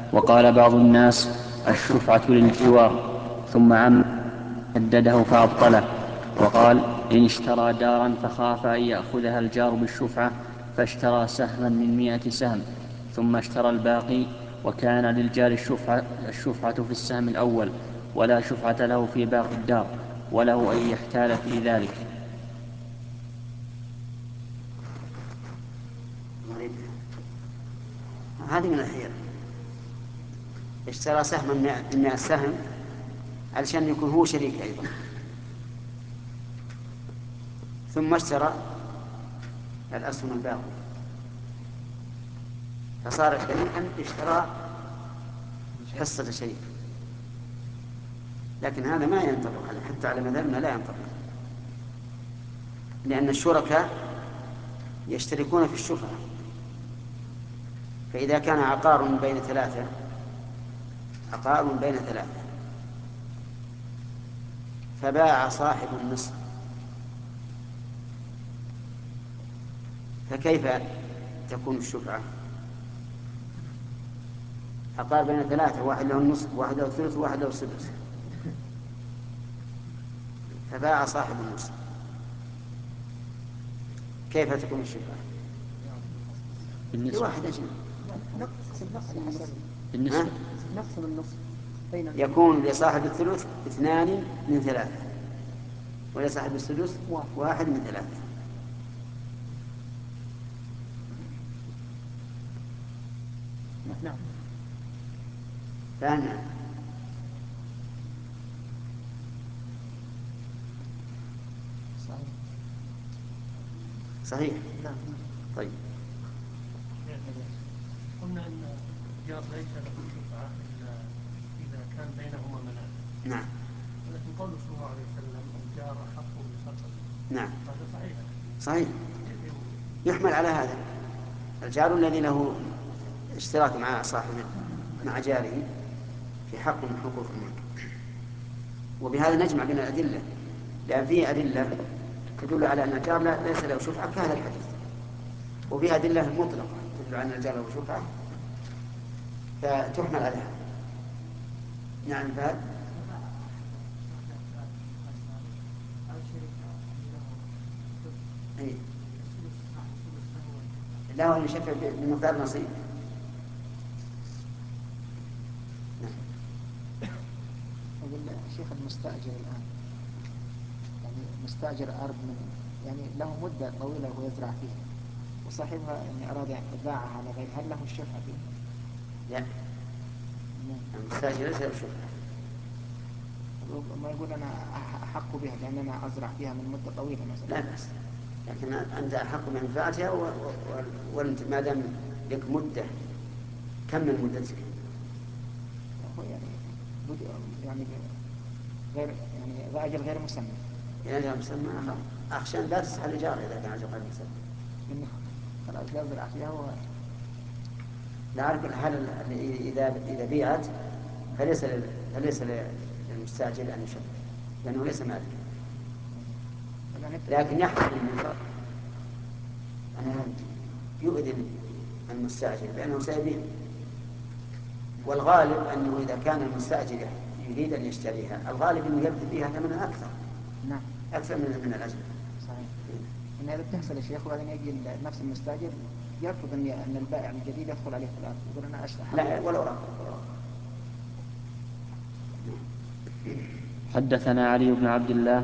وقال بعض الناس الشفعة للجوار، ثم حدده فأبطله، وقال إن اشترى دارا فخاف أن يأخذها الجار بالشفعة فاشترى سهما من 100 سهم ثم اشترى الباقي، وكان للجار الشفعة في السهم الأول، ولا شفعة له في باقي الدار، وله أن يحتال في ذلك. هذه من الحيرة. اشترى سهما من 100 سهم علشان يكون هو شريك أيضا، ثم اشترى الأسهم الباقية فصار شريكا اشترى حصة شريك. لكن هذا ما ينطبق حتى على مذهبنا، لا ينطبق، لأن الشركاء يشتركون في الشفعة. فإذا كان عقار بين ثلاثة فباع صاحب النصف، فكيف تكون الشفعة؟ عقار بين ثلاثة، واحد له النصف واحد له الثلث واحد له السدس، فباع صاحب النصف، كيف تكون الشفعة؟ لواحد أجل نقسم النصف يكون لصاحب الثلث 2 من 3 ولصاحب السدس 1 من 3. نعم. فهمنا؟ صحيح. نعم. طيب. قلنا أن الجار ليس له شفعة إلا إذا كان بينهما منافع. نعم. ولكن قوله صلى الله عليه وسلم الجار أحق بصدقه. نعم. هذا صحيح. صحيح. يحمل على هذا الجار الذي له اشتراك مع جاره في حق من حقوق الملك. وبهذا نجمع بين الأدلة، لأن فيه أدلة تدل على أن الجار ليس له شفعة كهذا الحديث، وفيه أدلة مطلقة تدل على أن الجار له شفعة فتحمل عليها. نعم. فهذا له أن يشفع بمقدار نصيب. أقول الشيخ المستأجر الآن يعني مستأجر أرض يعني له مدة طويلة وهو يزرع فيها، وصاحبها يعني أراد إذاعها على غير، هل له الشفعة فيها؟ لا، المستأجر ليس له شفعة. ما يقول أنا أحق بها لأن أنا أزرع فيها من مدة طويلة مثلا. لا بأس، لكن أنت أحق بمنفعتها وأنت ما دام لك مدة. كم من مدتك؟ هو يعني غير يعني أجل غير مسمى. إذا مسمى أخشى أن لا تصح الإجارة إذا كان أجل غير مسمى. خلاص يزرع فيها لا أعرف هل إذا بيعت فليس للمستأجر أن يشفع لأنه ليس مالك، لكن يحتمل أنه يؤذن المستأجر لأنه سيبيع. والغالب أنه إذا كان المستأجر يريد أن يشتريها الغالب أنه يبذل فيها ثمنا أكثر. نعم. أكثر من الأجل. صحيح. إن هذا بتحصل يا شيخ، وبعدين يجي نفس المستأجر يرفض أن البائع الجديد يدخل عليه في الأرض، يقول أنا أشتري. لا ولو رفض. حدثنا علي بن عبد الله